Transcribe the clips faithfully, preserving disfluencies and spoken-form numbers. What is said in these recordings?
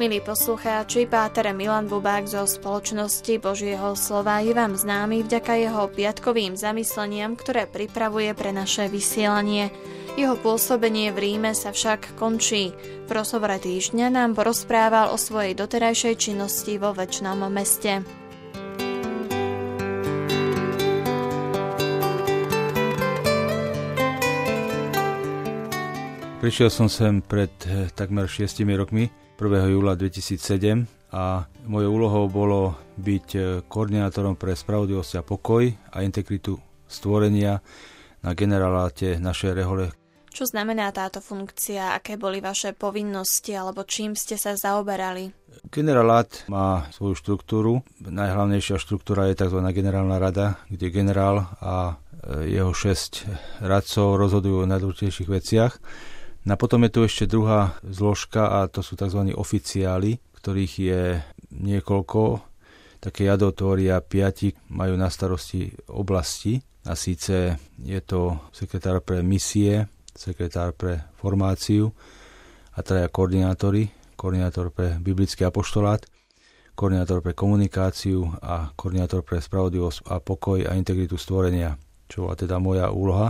Milí poslucháči, páter Milan Bubák zo Spoločnosti Božieho slova je vám známy vďaka jeho piatkovým zamysleniam, ktoré pripravuje pre naše vysielanie. Jeho pôsobenie v Ríme sa však končí. V rozhovore týždňa nám porozprával o svojej doterajšej činnosti vo Večnom meste. Prišiel som sem pred takmer šiestimi rokmi, prvého júla dvetisícsedem, a mojou úlohou bolo byť koordinátorom pre spravodlivosť a pokoj a integritu stvorenia na generáláte našej rehole. Čo znamená táto funkcia? Aké boli vaše povinnosti alebo čím ste sa zaoberali? Generálát má svoju štruktúru. Najhlavnejšia štruktúra je tzv. Generálna rada, kde generál a jeho šesť radcov rozhodujú o najdôležitejších veciach. A potom je tu ešte druhá zložka a to sú tzv. Oficiáli, ktorých je niekoľko. Také jadotvoria piati majú na starosti oblasti a síce je to sekretár pre misie, sekretár pre formáciu a traja koordinátori, koordinátor pre biblický apoštolát, koordinátor pre komunikáciu a koordinátor pre spravodlivosť a pokoj a integritu stvorenia, čo bola teda moja úloha.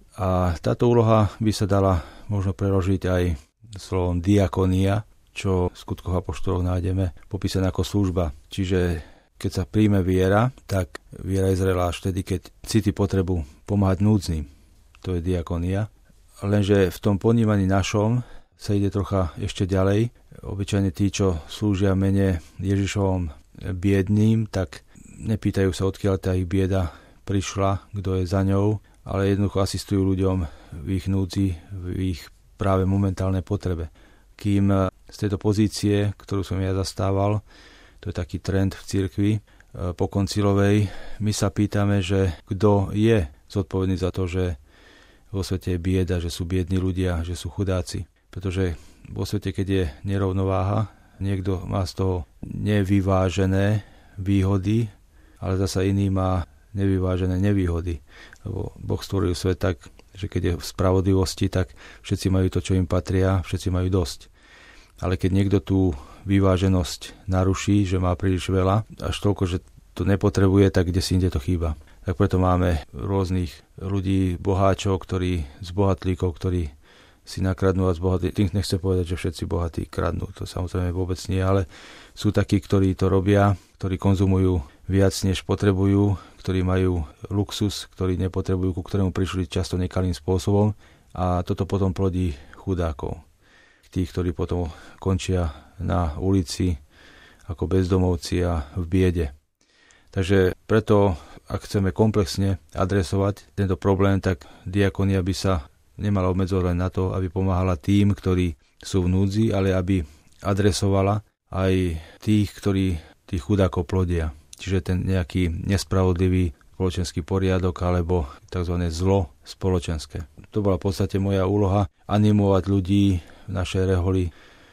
A táto úloha by sa dala možno preložiť aj slovom diakonia, čo v skutkoch apoštolov nájdeme popísané ako služba. Čiže keď sa príjme viera, tak viera je zrelá až vtedy, keď cíti potrebu pomáhať núdznym. To je diakonia. Lenže v tom ponímaní našom sa ide trocha ešte ďalej. Obyčajne tí, čo slúžia mene Ježišovom biedným, tak nepýtajú sa, odkiaľ tá ich bieda prišla, kto je za ňou, ale jednoducho asistujú ľuďom v ich núdzi, v ich práve momentálnej potrebe. Kým z tejto pozície, ktorú som ja zastával, to je taký trend v cirkvi po koncilovej, my sa pýtame, že kto je zodpovedný za to, že vo svete je bieda, že sú biední ľudia, že sú chudáci. Pretože vo svete, keď je nerovnováha, niekto má z toho nevyvážené výhody, ale zasa iný má nevyvážené nevýhody. Lebo Boh stvoril svet tak, že keď je v spravodlivosti, tak všetci majú to, čo im patria, všetci majú dosť. Ale keď niekto tú vyváženosť naruší, že má príliš veľa, až toľko, že to nepotrebuje, tak kde si inde to chýba. Tak preto máme rôznych ľudí, boháčov, ktorí, z bohatlíkov, ktorí si nakradnú a zbohatli. Tým nechce povedať, že všetci bohatí kradnú. To samozrejme vôbec nie, ale sú takí, ktorí to robia, ktorí konzumujú viac, než potrebujú, ktorí majú luxus, ktorí nepotrebujú, ku ktorému prišli často nekalým spôsobom, a toto potom plodí chudákov. Tých, ktorí potom končia na ulici ako bezdomovci a v biede. Takže preto, ak chceme komplexne adresovať tento problém, tak diakonia by sa nemala obmedzovať len na to, aby pomáhala tým, ktorí sú v núdzi, ale aby adresovala aj tých, ktorí tých chudákov plodia. Čiže ten nejaký nespravodlivý spoločenský poriadok alebo tzv. Zlo spoločenské. To bola v podstate moja úloha, animovať ľudí v našej reholi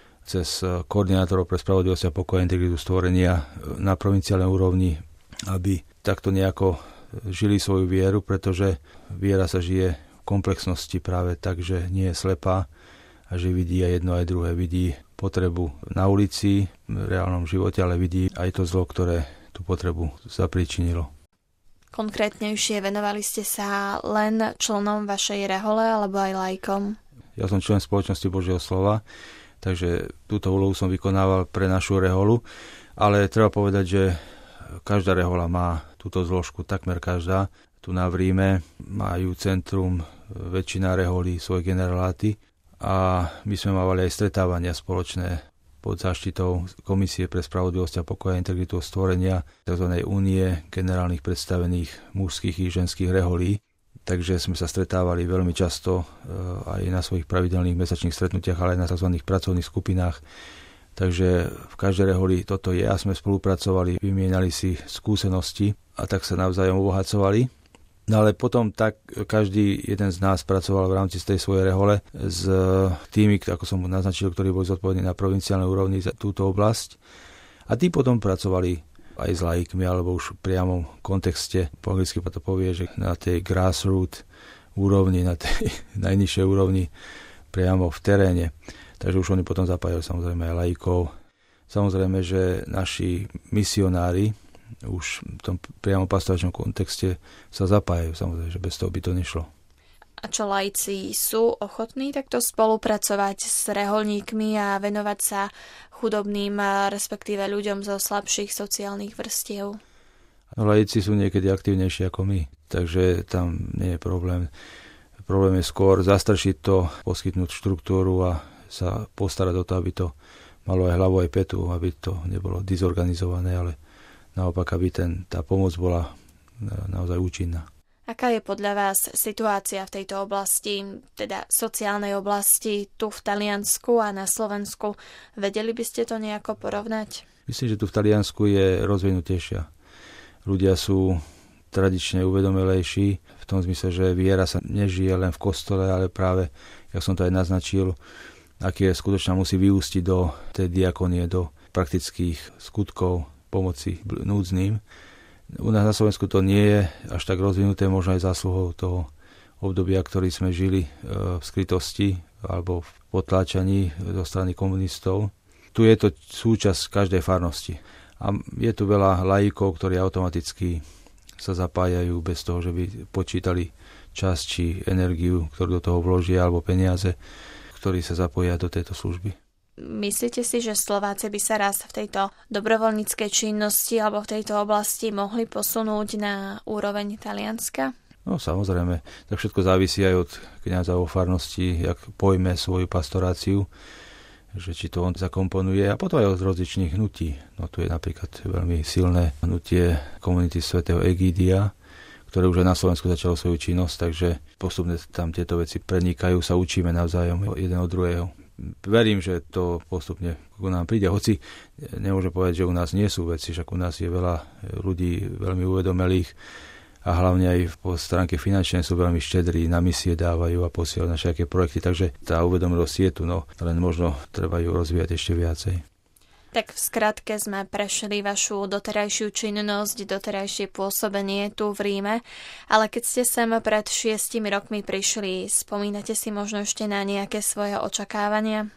cez koordinátorov pre spravodlivosť a pokoj a integritu stvorenia na provinciálnej úrovni, aby takto nejako žili svoju vieru, pretože viera sa žije v komplexnosti práve tak, že nie je slepá a že vidí aj jedno aj druhé. Vidí potrebu na ulici, v reálnom živote, ale vidí aj to zlo, ktoré tú potrebu zapríčinilo. Konkrétnejšie, venovali ste sa len členom vašej rehole alebo aj laikom? Ja som člen Spoločnosti Božieho slova, takže túto úlohu som vykonával pre našu reholu, ale treba povedať, že každá rehola má túto zložku, takmer každá. Tu na Ríme majú centrum, väčšina reholí, svoje generáláty, a my sme mávali aj stretávania spoločné pod záštitou Komisie pre spravodlivosť a pokoj a integritu stvorenia, tzv. Únie generálnych predstavených mužských i ženských reholí. Takže sme sa stretávali veľmi často aj na svojich pravidelných mesačných stretnutiach, ale aj na tzv. Pracovných skupinách. Takže v každej reholi toto je a sme spolupracovali, vymienali si skúsenosti a tak sa navzájom obohacovali. No ale potom tak každý jeden z nás pracoval v rámci tej svojej rehole s tými, ako som naznačil, ktorí boli zodpovední na provinciálnej úrovni za túto oblasť. A tí potom pracovali aj s laikmi, alebo už v priamom kontexte, po anglicky to povie, že na tej grassroot úrovni, na tej najnižšej úrovni, priamo v teréne. Takže už oni potom zapájajú samozrejme aj laikov Samozrejme, že naši misionári už v tom priamo pastoračnom kontexte sa zapájajú, samozrejme, že bez toho by to nešlo. A čo laici sú ochotní takto spolupracovať s reholníkmi a venovať sa chudobným, respektíve ľuďom zo slabších sociálnych vrstiev? No, laici sú niekedy aktívnejší ako my, takže tam nie je problém. Problém je skôr zastršiť to, poskytnúť štruktúru a sa postarať o to, aby to malo aj hlavu, aj petu, aby to nebolo dizorganizované, ale naopak, aby ten, tá pomoc bola naozaj účinná. Aká je podľa vás situácia v tejto oblasti, teda sociálnej oblasti, tu v Taliansku a na Slovensku? Vedeli by ste to nejako porovnať? Myslím, že tu v Taliansku je rozvinutejšia. Ľudia sú tradične uvedomelejší, v tom zmysle, že viera sa nežije len v kostole, ale práve, jak som to aj naznačil, aké skutočne musí vyústiť do tej diakonie, do praktických skutkov pomoci núdznym. U nás na Slovensku to nie je až tak rozvinuté, možno aj zásluhou toho obdobia, ktorý sme žili v skrytosti alebo v potláčaní zo strany komunistov. Tu je to súčasť každej farnosti. A je tu veľa laikov, ktorí automaticky sa zapájajú bez toho, že by počítali čas či energiu, ktorú do toho vložia, alebo peniaze, ktorí sa zapoja do tejto služby. Myslíte si, že Slováci by sa raz v tejto dobrovoľníckej činnosti alebo v tejto oblasti mohli posunúť na úroveň Talianska? No samozrejme, tak všetko závisí aj od kňaza vo farnosti, jak pojme svoju pastoráciu, že či to on zakomponuje, a potom aj od rozličných hnutí. No tu je napríklad veľmi silné hnutie komunity svätého Egídia, ktoré už aj na Slovensku začalo svoju činnosť, takže postupne tam tieto veci prenikajú, sa učíme navzájom jeden od druhého. Verím, že to postupne ku nám príde, hoci nemôžem povedať, že u nás nie sú veci, však u nás je veľa ľudí veľmi uvedomelých a hlavne aj po stránke finančnej sú veľmi štedrí, na misie dávajú a posielajú na všetké projekty, takže tá uvedomelosť je tu, no len možno treba ju rozvíjať ešte viacej. Tak v skratke sme prešli vašu doterajšiu činnosť, doterajšie pôsobenie tu v Ríme, ale keď ste sem pred šiestimi rokmi prišli, spomínate si možno ešte na nejaké svoje očakávania?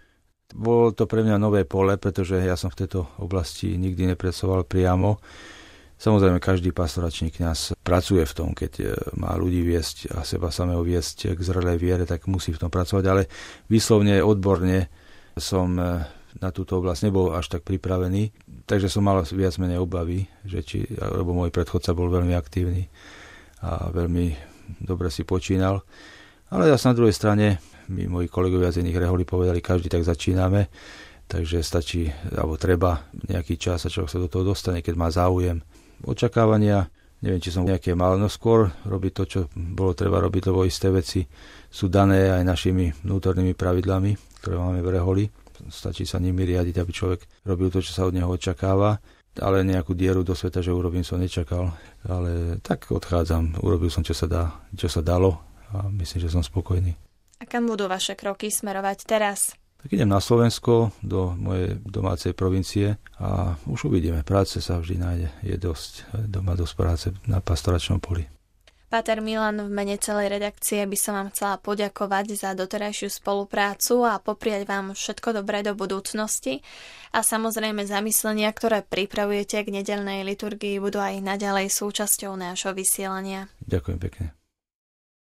Bolo to pre mňa nové pole, pretože ja som v tejto oblasti nikdy nepracoval priamo. Samozrejme, každý pastoračný kňaz pracuje v tom, keď má ľudí viesť a seba samého viesť k zrelej viere, tak musí v tom pracovať, ale výslovne odborne som na túto oblasť nebol až tak pripravený, takže som mal viac menej obavy, že či, lebo môj predchodca bol veľmi aktívny a veľmi dobre si počínal. Ale zase na druhej strane, my moji kolegovia z iných reholí povedali, každý tak začíname, takže stačí, alebo treba nejaký čas a človek sa do toho dostane, keď má záujem. Očakávania, neviem, či som nejaké mal, no skôr robiť to, čo bolo treba robiť, lebo isté veci sú dané aj našimi vnútornými pravidlami, ktoré máme v reholi. Stačí sa nimi riadiť, aby človek robil to, čo sa od neho očakáva, ale nejakú dieru do sveta, že urobím, som nečakal, ale tak odchádzam, urobil som, čo sa dá, čo sa dalo a myslím, že som spokojný. A kam budú vaše kroky smerovať teraz? Tak idem na Slovensko, do mojej domácej provincie a už uvidíme. Práce sa vždy nájde, je dosť, doma dosť práce na pastoračnom poli. Páter Milan, v mene celej redakcie by som vám chcela poďakovať za doterajšiu spoluprácu a popriať vám všetko dobré do budúcnosti. A samozrejme zamyslenia, ktoré pripravujete k nedeľnej liturgii, budú aj naďalej súčasťou nášho vysielania. Ďakujem pekne.